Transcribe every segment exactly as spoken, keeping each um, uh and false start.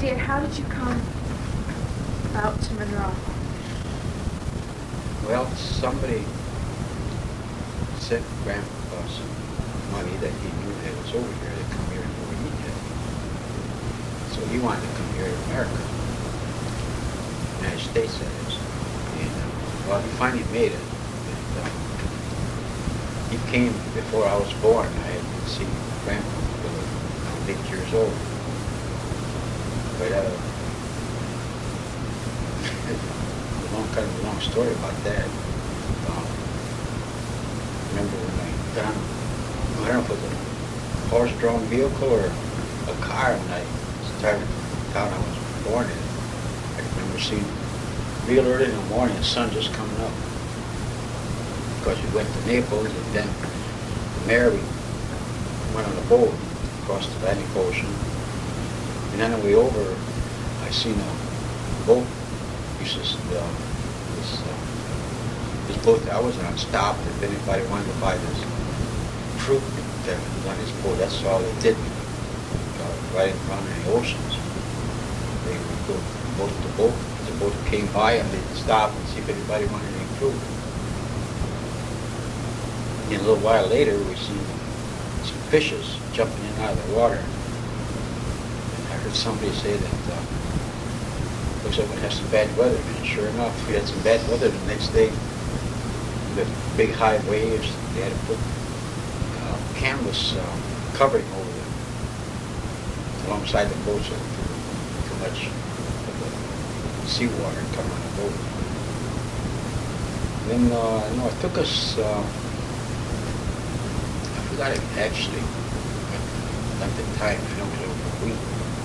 Dad, how did you come out to Monroe? Well, somebody sent Grandpa some money that he knew that was over here to come here and do what he did. So he wanted to come here to America, United States, that is. And, uh, well, he finally made it. And, uh, he came before I was born. I had seen Grandpa when I was eight years old. But uh, a long kind of a long story about that. Um, remember when I got on, I don't know if it was a horse-drawn vehicle or a car when I started the town I was born in. I remember seeing real early in the morning, the sun just coming up. Because we went to Naples, and then from there we went on a boat across the Atlantic Ocean. And then on the way over, I seen a boat. This, uh, this, uh, this boat that I was on stopped. If anybody wanted to buy this fruit that was on this boat, that's all they did. Uh, right in front of the oceans. They would go boat to boat. The boat came by and they'd stop and see if anybody wanted any fruit. And a little while later, we seen some fishes jumping in and out of the water. I heard somebody say that uh, looks like we're going to have some bad weather, and sure enough, we had some bad weather the next day. The big high waves, they had to put uh, canvas uh, covering over them alongside the boat so too, too much of the seawater come on the boat. Then, uh, you know, it took us, uh, I forgot it actually, but at the time, I know it was over a week.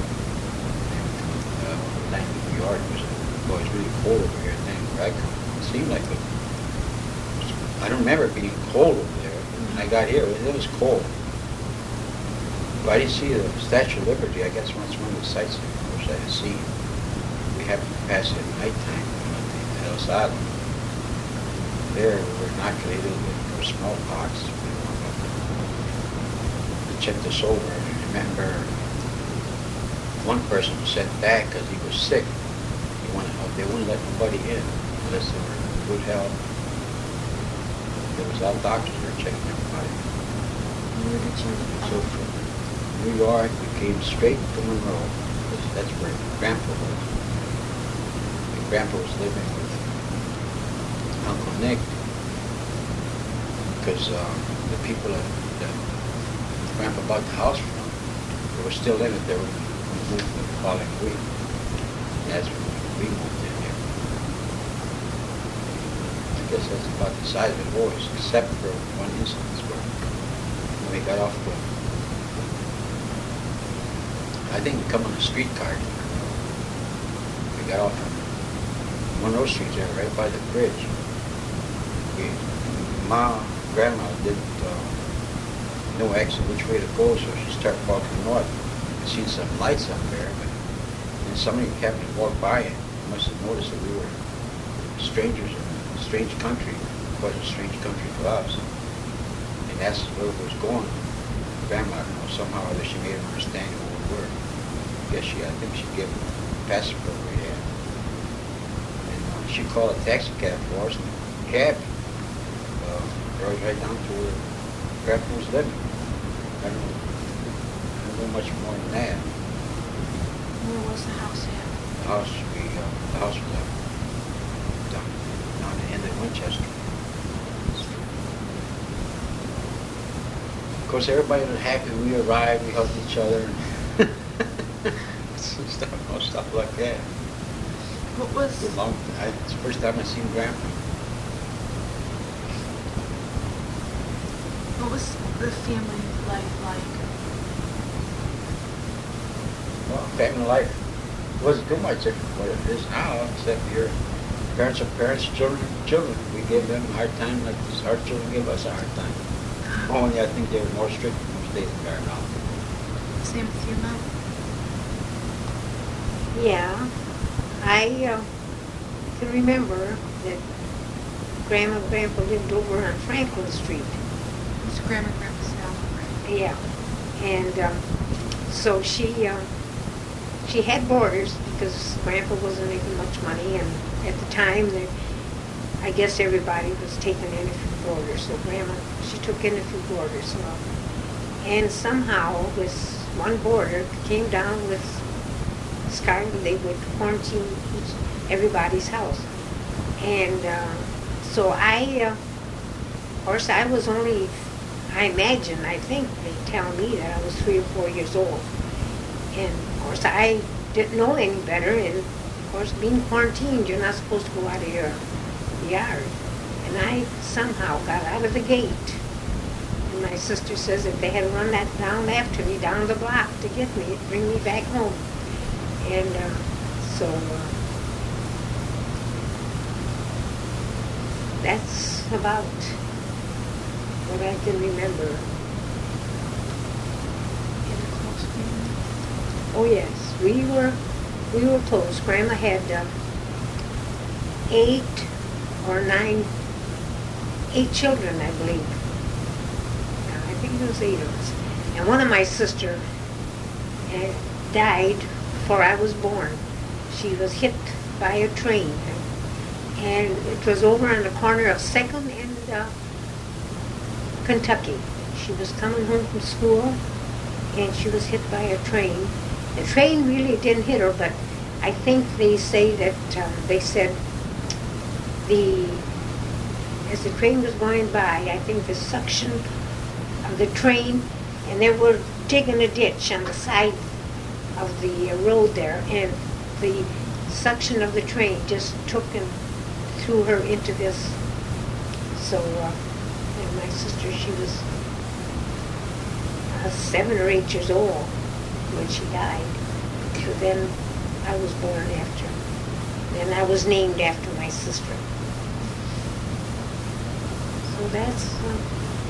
New York was, well, it was really cold over here, and then I, it seemed like it, I don't remember it being cold over there. When I got here, it was cold. But I didn't see the Statue of Liberty. I guess that's one of the sights I wish I had seen. We happened to pass it at nighttime at Ellis Island. There, we were inoculated for smallpox. They checked us over. I remember one person was sent back because he was sick. He wanted, they wouldn't let nobody in unless they were in good health. There was all doctors there checking everybody. Where did you? So from New York, we came straight to Monroe. That's where Grandpa was. And Grandpa was living with Uncle Nick because uh, the people that, that Grandpa bought the house from, they were still in it. They were moved the following week. That's when we moved in here. I guess that's about the size of it always, except for one instance where when we got off the, I think we come on a streetcar. We got off on one of those streets there, right by the bridge. We, Ma, Grandma didn't uh, know actually which way to go, so she started walking north. Seen some lights up there, but and somebody happened to walk by and must have noticed that we were strangers in a strange country. It was a strange country for us. And asked us where we was going. Grandma, you know, somehow or other she made him understand where we were. I guess she, I think she gave him a passport we had. And uh, she called a taxi cab for us, and the cab uh, drove right down to where Grandpa was living. I don't know. No much more than that. Where was the house at? The house, we, uh, the house was up down, down the end of Winchester. Of course, everybody was happy when we arrived. We hugged each other. Some stuff, no stuff like that. What was? It's, long, I, it's the first time I seen Grandpa. What was the family life like? Well, family life wasn't too much different from what it is now, except your parents are parents, children are children. We give them a hard time like this, our children give us a hard time. Only I think they were more strict in those days than they are now. Same with you, Mom? Yeah. I uh, can remember that Grandma and Grandpa lived over on Franklin Street. It's Grandma and Grandpa's now, right? Yeah. And um, so she... Uh, she had boarders because Grandpa wasn't making much money, and at the time, the, I guess everybody was taking in a few boarders. So Grandma, she took in a few boarders. So, and somehow this one boarder came down with Scarlet. They would quarantine each, everybody's house. And uh, so I, uh, of course, I was only, I imagine, I think they tell me that I was three or four years old. And of course, I didn't know any better. And of course, being quarantined, you're not supposed to go out of your yard. And I somehow got out of the gate. And my sister says if they had run that down after me, down the block to get me, it'd bring me back home. And uh, so uh, that's about what I can remember. In a close family. Oh yes, we were we were close. Grandma had uh, eight or nine, eight children, I believe. Uh, I think it was eight of us. And one of my sisters uh, died before I was born. She was hit by a train, and it was over on the corner of Second and uh, Kentucky. She was coming home from school, and she was hit by a train. The train really didn't hit her, but I think they say that uh, they said the as the train was going by, I think the suction of the train, and they were digging a ditch on the side of the uh, road there, and the suction of the train just took and threw her into this. So, uh, and my sister, she was uh, seven or eight years old when she died. So then I was born after. Then I was named after my sister. So that's. Uh,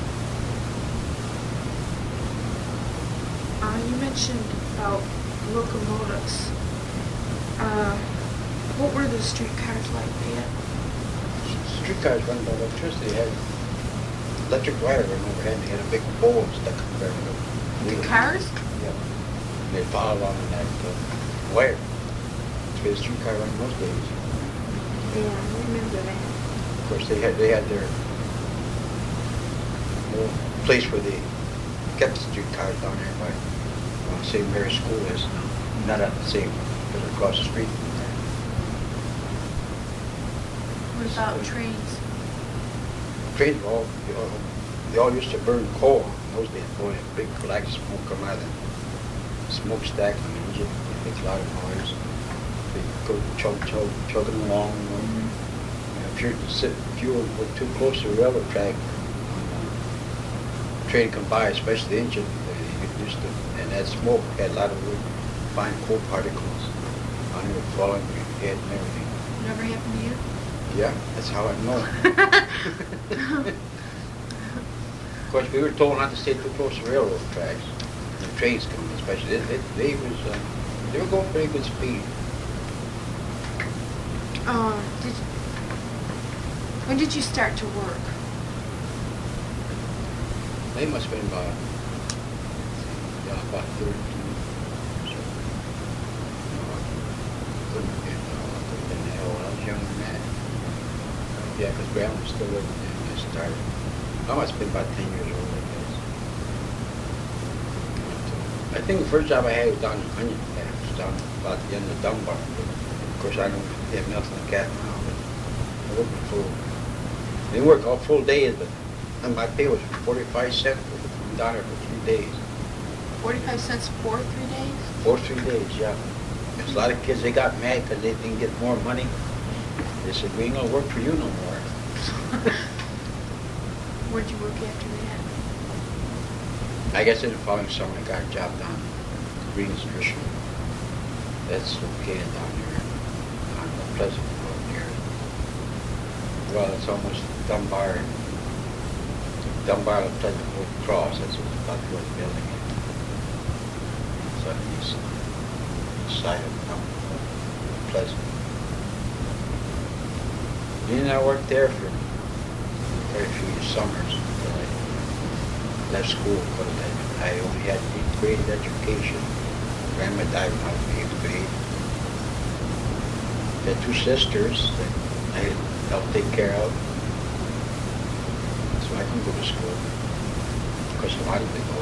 Uh, you mentioned about locomotives. Uh, what were the streetcars like then? Streetcars run by electricity. They had electric wire run overhead. They had a big pole stuck in there. The cars? Yeah. And they follow along in that uh, wire. That's where the streetcar run most days. yeah, I remember that. Of course, they had they had their little place where they kept the streetcars down there by uh, Saint Mary's School is. Not at the same, but across the street from there. What about trains? Trains were all, they all, they all used to burn coal in those days. Boy, a big black smoke come out of the smokestack on the engine. It makes a lot of noise. They go chug, chug, chugging along. You know. And if you sit, if you were too close to the railroad track, the train come by, especially the engine, they used to, and that smoke had a lot of wood, fine coal particles on it falling on your head and everything. Never happened to you? Yeah, that's how I know. Of course, we were told not to stay too close to railroad tracks. The trains coming, especially, they, they, they was uh, they were going pretty good speed. Uh, did when did you start to work? They must have been about yeah, about thirteen. So, no, I couldn't have been. No, I couldn't have been that old. I was younger than that. Yeah, because Grandma was still living there when I started. I must have been about ten years old, I guess. I think the first job I had was down in Onion Patch, it was down about the end of Dunbar. But of course, I don't have nothing like that now, but I worked full. I didn't work all full days, but and my pay was forty-five cents for down there for three days. Forty-five cents for three days? Four, three days, yeah. There's a lot of kids, they got mad because they didn't get more money. They said, we ain't gonna work for you no more. Where'd you work after that? I guess in the following summer, I got a job down in Green Nutrition. That's located down there on the Pleasant Road here. Well, it's almost Dunbar, Dunbar and Pleasant Road Cross. That's what's about where the building is. It's on the east side of Dunbar, Pleasant. And I worked there for very few summers until I left school because I, I only had eighth grade education. Grandma died when I was in eighth grade. Had two sisters that I had helped take care of. So I couldn't go to school. Of course, a lot of them go.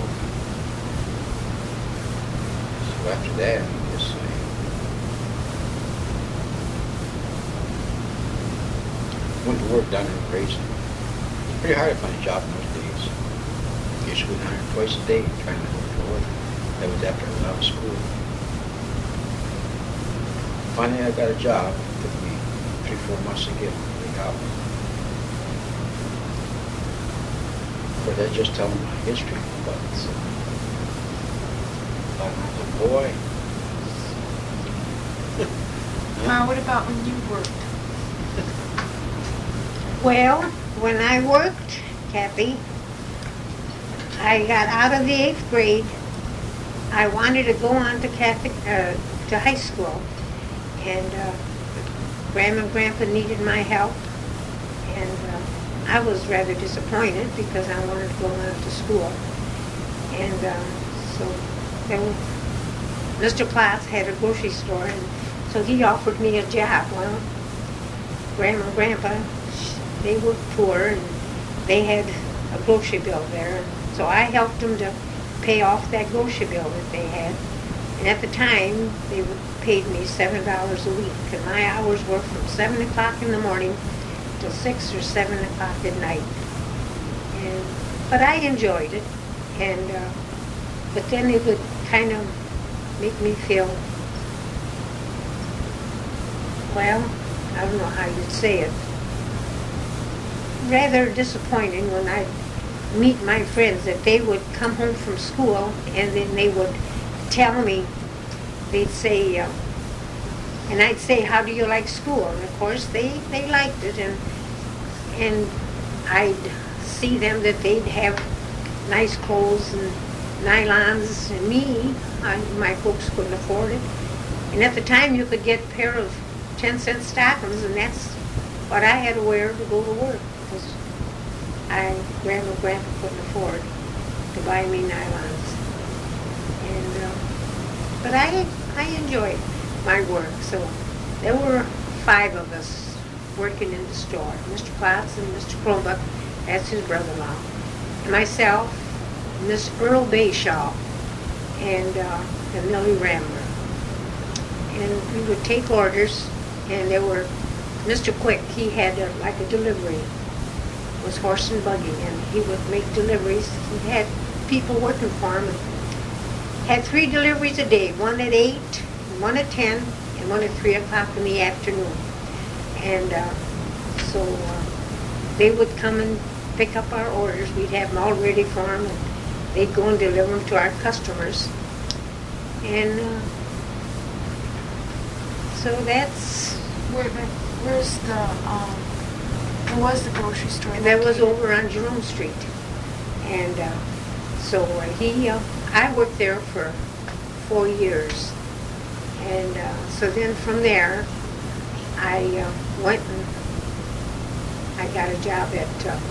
So after that, I just I went to work down in Grayson. It's pretty hard to find a job in those days. You used to go down there twice a day trying to look for work. That was after I was out of school. Finally, I got a job. It took me three, four months to get the job. Of course, that's just telling my history, but uh, when I was a boy. Ma, what about when you worked? Well, when I worked, Kathy, I got out of the eighth grade. I wanted to go on to Catholic, uh, to high school, and uh, Grandma and Grandpa needed my help, and uh, I was rather disappointed because I wanted to go on to school. And uh, so then Mister Klotz had a grocery store, and so he offered me a job. Well, Grandma and Grandpa, they were poor, and they had a grocery bill there. So I helped them to pay off that grocery bill that they had. And at the time, they would paid me seven dollars a week. And my hours were from seven o'clock in the morning till six or seven o'clock at night. And, but I enjoyed it. And uh, but then it would kind of make me feel, well, I don't know how you'd say it, rather disappointing when I meet my friends that they would come home from school and then they would tell me, they'd say, uh, and I'd say, how do you like school? And of course they, they liked it, and and I'd see them that they'd have nice clothes and nylons, and me, I, my folks couldn't afford it. And at the time you could get a pair of ten cent stockings, and that's what I had to wear to go to work, because I, Grandma and Grandpa couldn't afford to buy me nylons. And, uh, but I, I enjoyed my work. So there were five of us working in the store. Mister Klotz and Mister Kronbuck, that's his brother-in-law, and myself, Miss Earl Bayshaw, and, uh, and Millie Rambler. And we would take orders, and there were, Mister Quick, he had a, like a delivery, was horse and buggy, and he would make deliveries. He had people working for him, and had three deliveries a day, one at eight, one at ten, and one at three o'clock in the afternoon. And uh, so uh, they would come and pick up our orders. We'd have them all ready for them, and they'd go and deliver them to our customers. And uh, so that's... Where, where's the, um, where was the grocery store? That was located? over on Jerome Street. And uh, so uh, he, uh, I worked there for four years. And uh, so then from there, I uh, went and I got a job at uh,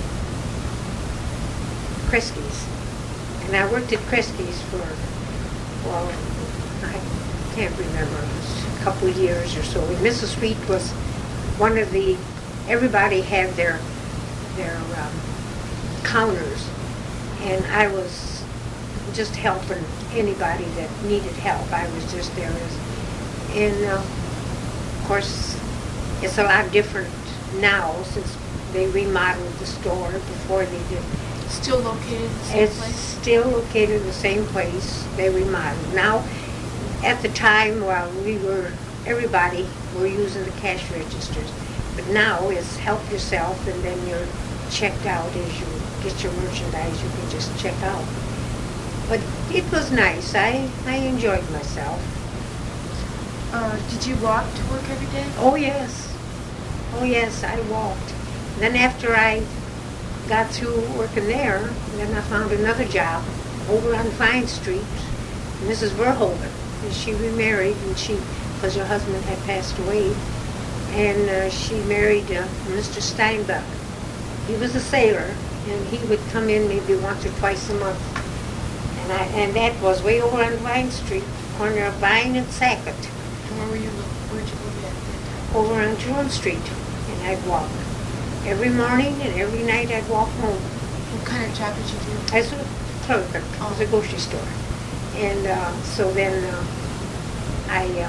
Kresge's. And I worked at Kresge's for, well, I can't remember, it was a couple of years or so. And Missus Sweet was one of the, everybody had their, their um, counters. And I was just helping anybody that needed help. I was just there. As, and uh, of course, it's a lot different now since they remodeled the store before they did. Still located in the same It's place? still located in the same place. They remodeled. Now, at the time, while we were, everybody were using the cash registers. But now it's help yourself, and then you're checked out as you get your merchandise. You can just check out. But it was nice. I, I enjoyed myself. Uh, did you walk to work every day? Oh, yes. Oh, yes, I walked. Then after I got through working there, then I found another job over on Vine Street, Missus Verhoeven. And she remarried, and she, because her husband had passed away, and uh, she married uh, Mister Steinbuck. He was a sailor, and he would come in maybe once or twice a month. And, I, and that was way over on Vine Street. corner of Vine and Sackett, And where were you, li- where'd you live at that time? over on Jerome Street, and I'd walk. Every morning and every night I'd walk home. What kind of job did you do? I was a clerk at it was a grocery store. And uh, so then uh, I, uh,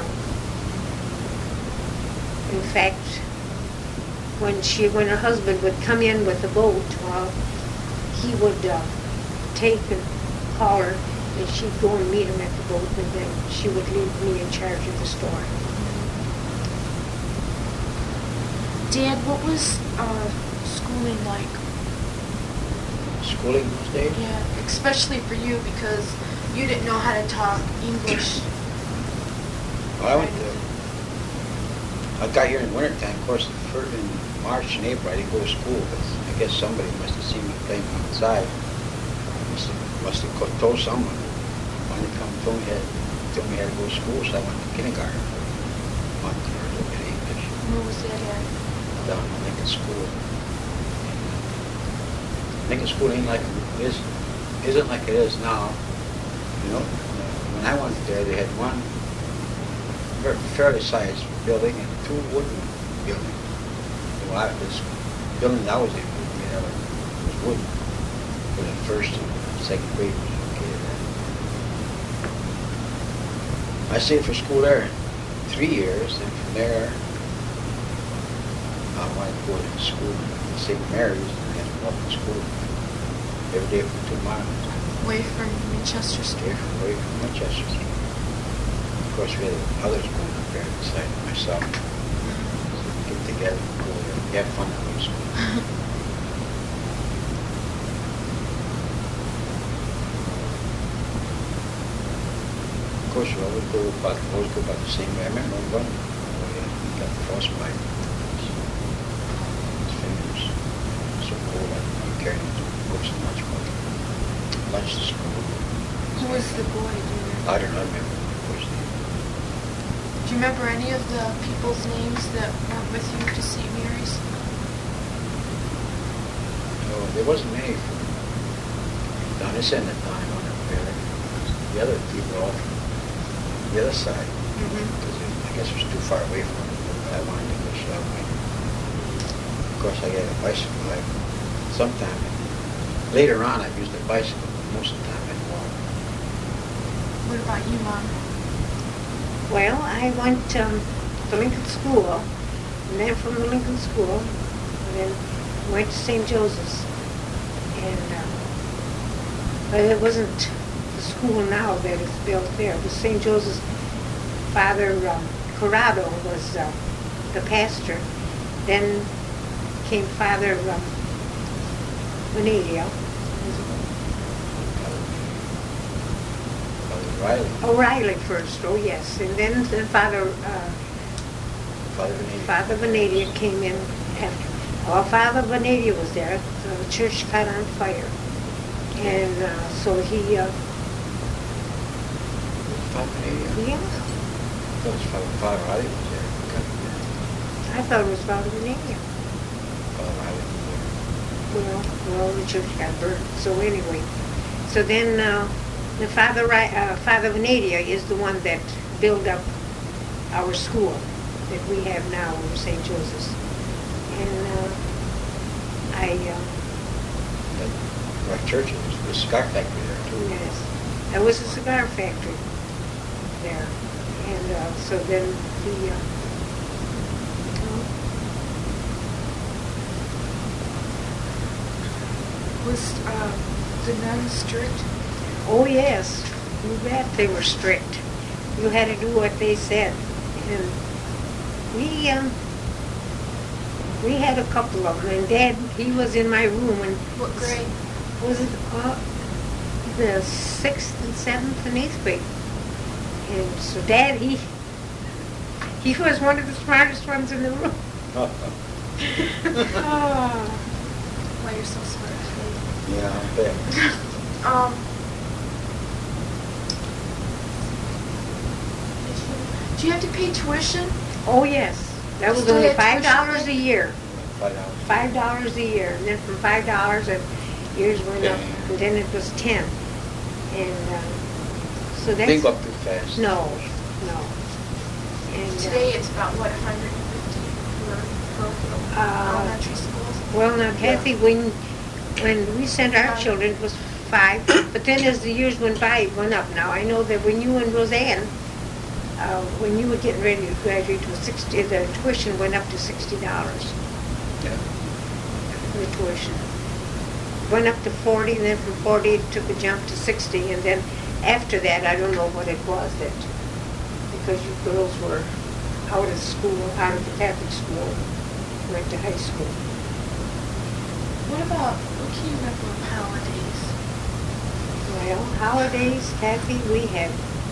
in fact, when she, when her husband would come in with the boat, uh, he would uh, take and call her, and she'd go and meet him at the boat, and then she would leave me in charge of the store. Dad, what was uh, schooling like? Schooling those days? Yeah, especially for you because you didn't know how to talk English. Well, I went to, I got here in wintertime, of course, for- in March and April, I didn't go to school, because I guess somebody must have seen me playing outside. Must have, must have co- told someone. Finally come told me, had, told me I had to go to school, so I went to kindergarten. Month or a little bit of English, Where was that at? down in Lincoln School. Lincoln School ain't like, it is, isn't like it is now. You know, when I went there, they had one ver- fairly sized building and two wooden buildings. Well, I, this building that I was in, you know, was wooden. For the first and second grade was okay then. I stayed for school there three years, and from there, I wanted to go to school at Saint Mary's, and I had to walk to school every day for two miles. Away from Winchester Stay Street. away from Manchester Street. Of course, we had others going up there beside myself. So we get together and go there. We have fun that way. So. Of course, we always go about, always go about the same way. I remember one, oh yeah, we got frostbite. His fingers so cold, I couldn't carry him to go so much, but lunch to school. Who was the boy? Do you remember? I don't know, I remember the first name. Do you remember any of the people's names that went with you to Saint Mary's? No, there wasn't many from down this end of town on up there. The other people off the other side, Mm-hmm. because I guess it was too far away from it. I wanted to go that way. Of course, I got a bicycle. I, sometime, later on, I've used a bicycle, but most of the time I walk. What about you, Mom? Well, I went um, to Lincoln School, and then from the Lincoln School, and then went to Saint Joseph's. And uh, but it wasn't the school now that is built there. It was Saint Joseph's. Father um, Corrado was uh, the pastor. Then came Father um, Venezia. Father Riley, O'Reilly first, oh yes, and then the Father uh, Father Benedict. Father Venadia came in after. While Father Venadia was there, the church caught on fire. And uh, so he, uh, Father Benedict. yeah, I thought it was Father, Father Riley was there. I thought it was Father Venadia. Father Riley was there. Well, well, the church got burned. So anyway, so then uh, the Father, Ri- uh, Father Venadia is the one that built up our school that we have now over Saint Joseph's. And uh, I, uh, That, our church was the cigar factory there too. yes, there was a cigar factory there. And uh, so then the, uh, Was uh, the nuns strict? oh yes, you bet they were strict. You had to do what they said. And we, um, we had a couple of them, and Dad, he was in my room, and What grade? was it uh, the sixth and seventh and eighth grade. And so Dad, he, he was one of the smartest ones in the room. Oh. Why you're so smart. Yeah, I bet. Um. Did you have to pay tuition? Oh yes, that was Still only had five tuition dollars a then? year. Five dollars. Five dollars a year, and then from five dollars, and years went up, Yeah. and then it was ten. And uh, so They that's go up to fast. No, no. And, uh, Today it's about, what, one hundred fifty for parochial Uh, elementary schools? Well, now Kathy, when, when we sent our Five. children, it was five, but then as the years went by, it went up. Now, I know that when you and Roseanne, uh, when you were getting ready to graduate, it was sixty, the tuition went up to sixty dollars, Yeah. the tuition. Went up to forty, and then from forty, it took a jump to sixty, and then after that, I don't know what it was that, because you girls were out of school, out of the Catholic school, went to high school. What about, what can you remember of holidays? Well, holidays, Kathy, we had,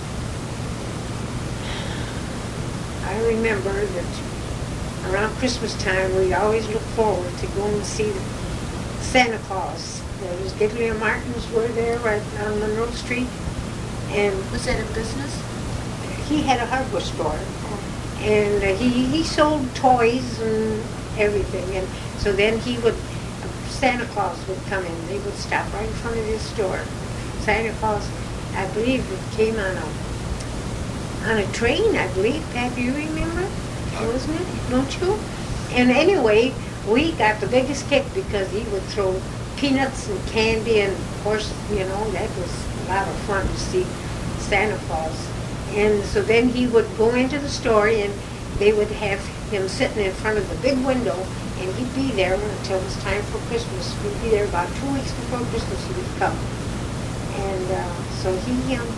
I remember that around Christmas time, we always looked forward to going to see Santa Claus. There was Giglio Martins were there right on Monroe Street, and Was that a business? he had a hardware store. And uh, he, he sold toys and everything, and so then he would, Santa Claus would come in, they would stop right in front of his store. Santa Claus, I believe, it came on a, on a train, I believe, Pat, do you remember? Wasn't it, don't you? And anyway, we got the biggest kick because he would throw peanuts and candy, and of course, you know, that was a lot of fun to see Santa Claus. And so then he would go into the store, and they would have him sitting in front of the big window, and he'd be there until it was time for Christmas. He'd be there about two weeks before Christmas he would come. And uh, so he, um,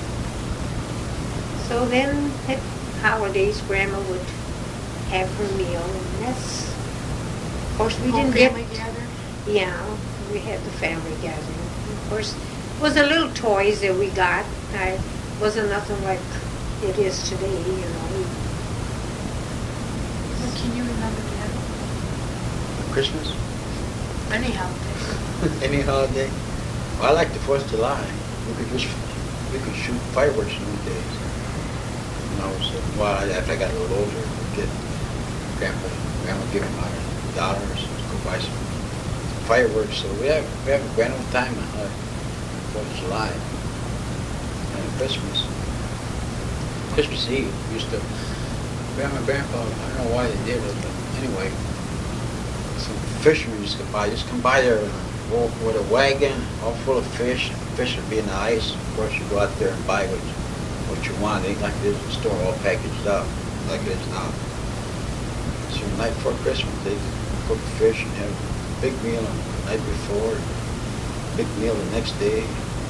so then at holidays, Grandma would have her meal, and that's, of course, we Whole didn't get, family gathered? yeah, we had the family gathering. Of course, it was the little toys that we got. I wasn't nothing like it is today, you know. What can you remember, Dad? Christmas? Any holiday? Any holiday? Well, I like the Fourth of July. We could just, we could shoot fireworks in those days. You know, so, well, after I got a little older, we'd get Grandpa, Grandma give him our dollars to go buy some fireworks. So we have, we have a grand old time on uh, Fourth of July. And Christmas. Christmas Eve, we used to, Grandma and Grandpa, I don't know why they did it, but anyway, some fishermen used to come by, just come by there with with a wagon all full of fish. Fish would be in the ice. Of course, you go out there and buy what, what you want. It ain't like it is in the store, all packaged up, like it is now. So the night before Christmas, they cook fish and have a big meal the night before, big meal the next day.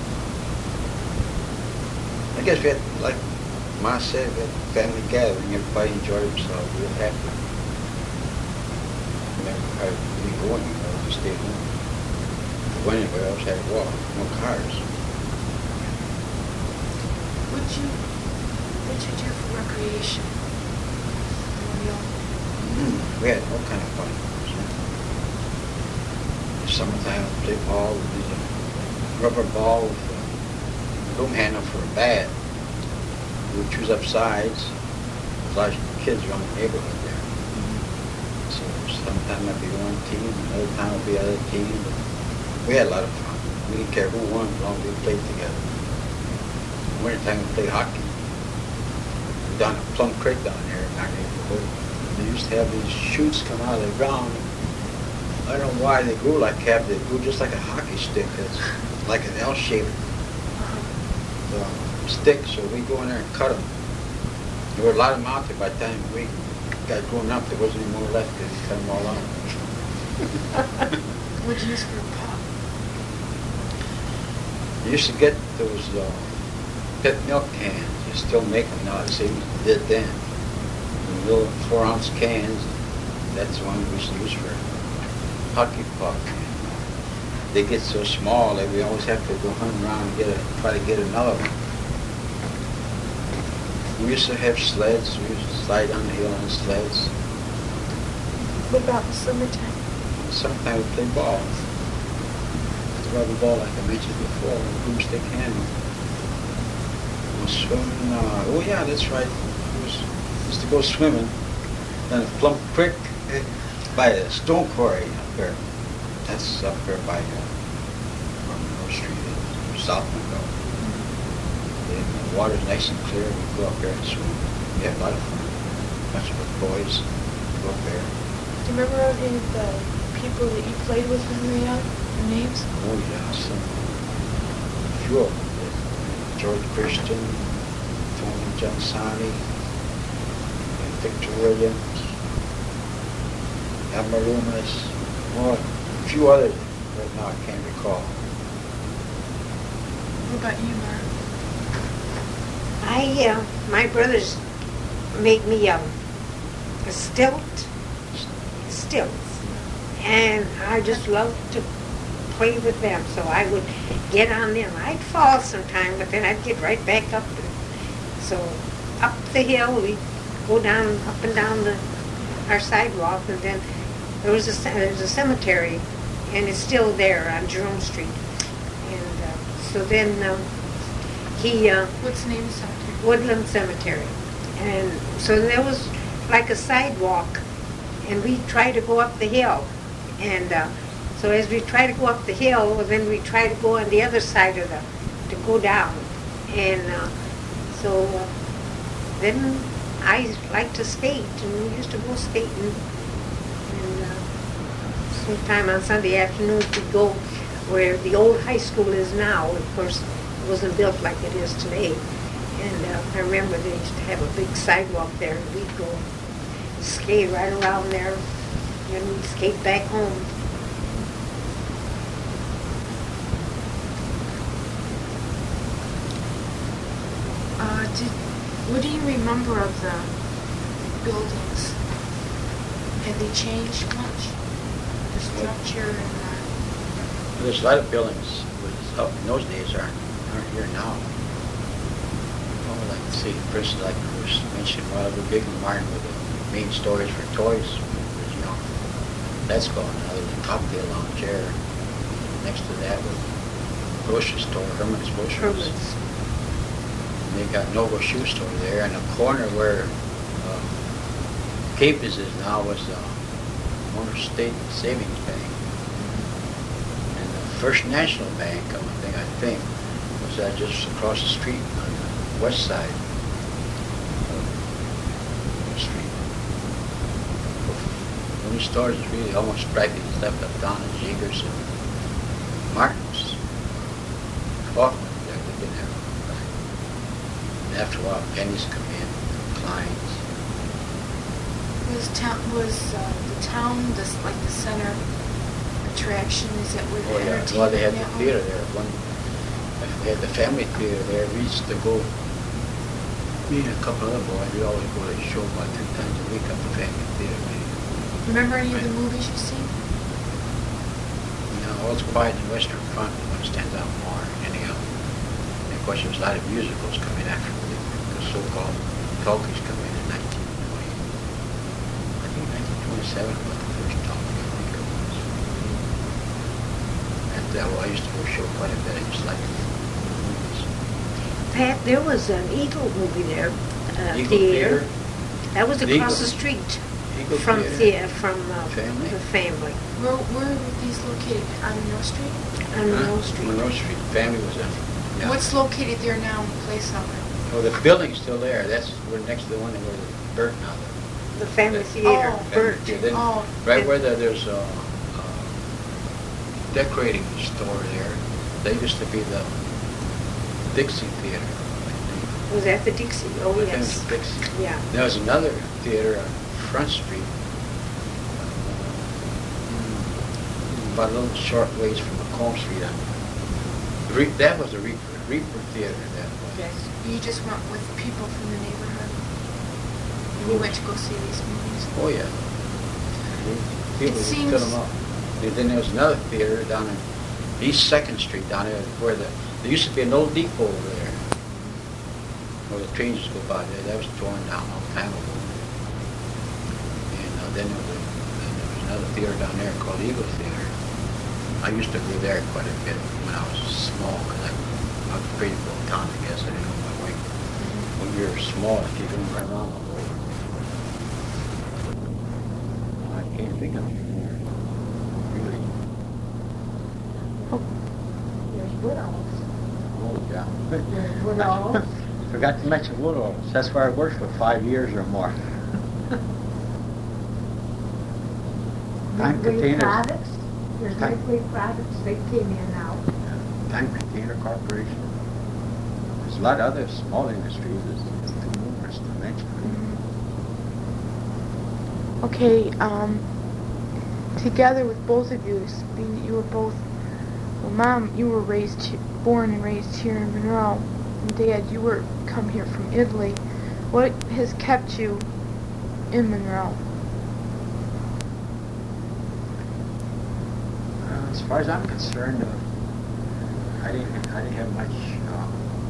I guess we had, like Ma said, we had family gathering. Everybody enjoyed themselves. We were happy. We never had to go anywhere, just stay home. If we went anywhere else, had to walk, no cars. What'd you, what'd you do for recreation? We had all kind of fun. In the summertime, we played ball. We used a rubber ball with a broom handle for a bat. We would choose up sides. There's a lot of kids around the neighborhood there. So sometime I'd be one team, another time I'd be other team. But we had a lot of fun. We didn't care who won as long as we played together. In the wintertime we played hockey. Down at Plum Creek down here in our neighborhood. They used to have these shoots come out of the ground. I don't know why they grew like that. They grew just like a hockey stick. It's like an L-shaped uh, stick. So we go in there and cut them. There were a lot of them out there by the time we got grown up. There wasn't any more left because we cut them all out. What'd you use for a puck? You used to get those uh, pet milk cans. You still make them now. The same as you did then. The little four ounce cans. That's the one we used to use for hockey puck. They get so small that we always have to go hunt around and get a, try to get another one. We used to have sleds. We used to slide down the hill on sleds. What about the summertime? Sometimes we play ball. The rubber ball, like I mentioned before, a broomstick handle. We was swimming. Uh, oh yeah, that's right. We was, used to go swimming down at Plum Creek by the stone quarry up there. That's up there by uh, Monroe Street, South Monroe. And the water's nice and clear. We go up there and swim. We have a lot of fun. Bunch of boys go up there. Do you remember any of the people that you played with when you were young? Their names? Oh yeah, some a few of them. George Christian, Tony Giansani, and Victor Williams, Emma Loomis, more, a few others. Right now I can't recall. What about you, Mark? I, uh, my brothers made me um, a stilt, stilts, and I just loved to play with them. So I would get on them. I'd fall sometime, but then I'd get right back up. And so up the hill, we'd go down, up and down the our sidewalk, and then there was a ce- there's a cemetery, and it's still there on Jerome Street. And uh, so then um, he. Uh, What's the name of the cemetery? Woodland Cemetery. And so there was like a sidewalk, and we tried to go up the hill. And uh, so as we try to go up the hill, well, then we try to go on the other side of the, to go down. And uh, so uh, then I like to skate, and we used to go skating. And uh, sometime on Sunday afternoons we'd go where the old high school is now. Of course, it wasn't built like it is today. And uh, I remember they used to have a big sidewalk there, and we'd go skate right around there, and we'd skate back home. Uh, did, what do you remember of the buildings? Have they changed much? The structure and the... Well, there's a lot of buildings was up in those days aren't aren't here now. I would like to see, for instance, like I was mentioned, one of the big Martin with the main stores for toys was, you know, that's gone. Other than cocktail lounge there. Next to that was grocery store, Herman's Groceries. Herman's. And they got Novo Shoe Store there, and the corner where uh, Capes is now was the Motor State Savings Bank. And the First National Bank, I think, I think was uh, just across the street on the west side of the street. The only stores is really almost practically left up Donna Jagers and Martin's. Faulkner, yeah, they've been there. And after a while, Penny's come in, Klein's. Was town was uh, the town this like the center attraction? Is that where the Oh yeah, entertainment? well they had the now? theater there. One, they had the family theater there. We used to go. Me and a couple other boys, we always go to a show about two times a week at the family theater. Remember any of the movies you've seen? You know, all it's quiet in Western Front. The one stands out more. Anyhow, and of course there was a lot of musicals coming after the, the so-called talkies come in in nineteen twenty. I think nineteen twenty-seven was the first talkie. I think it was. And uh, well, I used to go show quite a bit. I just liked the movies. Pat, there was an Eagle movie there, uh, Eagle theater. That was Eagle. across the street Eagle from Theater. the, from uh, Family. the family Where where were these located? On North Street? on Huh? Monroe Street. Monroe Street. Family was in. Yeah. What's located there now in place of it? Oh, the building's still there. That's we're next to the one where the Burt now. The family That- theater, Oh. Burt. Yeah, then Oh. right where the, there's a, a decorating store there. They used to be the Dixie Theater. I think. Was that the Dixie? Oh, But then yes. it's Dixie. Yeah. There was another theater on Front Street, uh, about a little short ways from Macomb Street. On. Re- that was a Reaper, Reaper Theater. That was. Yes. You just went with people from the neighborhood? And you went to go see these movies? Oh yeah. People would seems- fill them up. And then there was another theater down in East Second Street down there where the there used to be an old depot over there. Where the trains used to go by there. That was torn down a long time ago. And uh, then, there was a, then there was another theater down there called Eagle Theater. I used to go there quite a bit when I was small because I, I was afraid to go down, I guess. I didn't know my way. When you're small, you don't run around all the way. I can't think of it anymore. Really. There's Woodhouse. Oh, yeah. Woodall. Forgot to mention Woodall. That's where I worked for five years or more. Time Midway containers. Products. There's Time- Midway Products, they came in now. Time Container Corporation. There's a lot of other small industries. It's, it's too numerous to mention. Okay, um, together with both of you, being that you were both, well, Mom, you were raised, he- born and raised here in Monroe, and Dad, you were come here from Italy. What has kept you in Monroe? Uh, as far as I'm concerned, uh, I didn't, I didn't have much. Uh,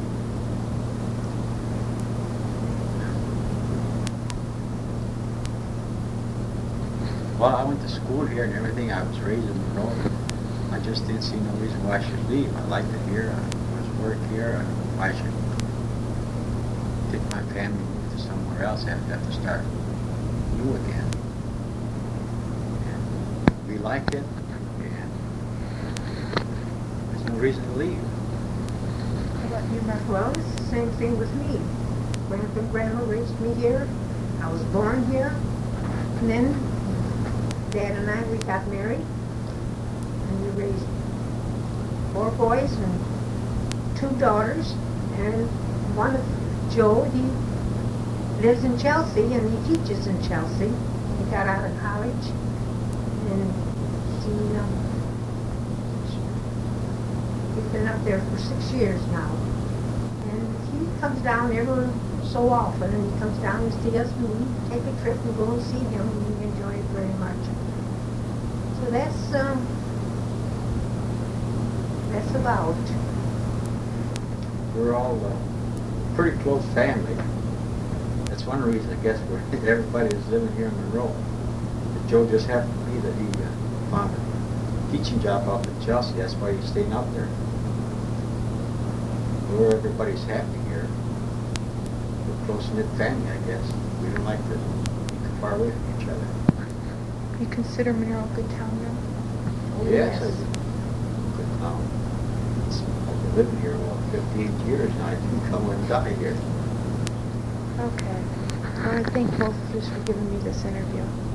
well, I went to school here and everything. I was raised in Monroe. I just didn't see no reason why I should leave. I liked it here. I was work here. I don't know why I should take my family and move to somewhere else. I have to start new again. And we like it. There's no reason to leave. How about you, Mom? Well, it's the same thing with me. Grandpa and Grandma raised me here. I was born here. And then Dad and I, we got married. And we raised four boys and two daughters. And one of Joe, he lives in Chelsea and he teaches in Chelsea. He got out of college. And he, um, he's been up there for six years now. And he comes down every so often, and he comes down and sees us, and we take a trip and go and see him, and we enjoy it very much. So that's, um, that's about. We're all uh, pretty close family. That's one reason, I guess, we're, everybody is living here in Monroe. But Joe just happened to be that he uh, found a teaching job up in Chelsea. That's why he's staying up there. We're everybody's happy here. We're a close-knit family, I guess. We don't like to be too far away from each other. You consider Monroe a good town now? Oh, Yes, I do. Good town. It's- I've been living here, well, fifty-eight years now. I can come and die here. Okay. I want to thank both of you for giving me this interview.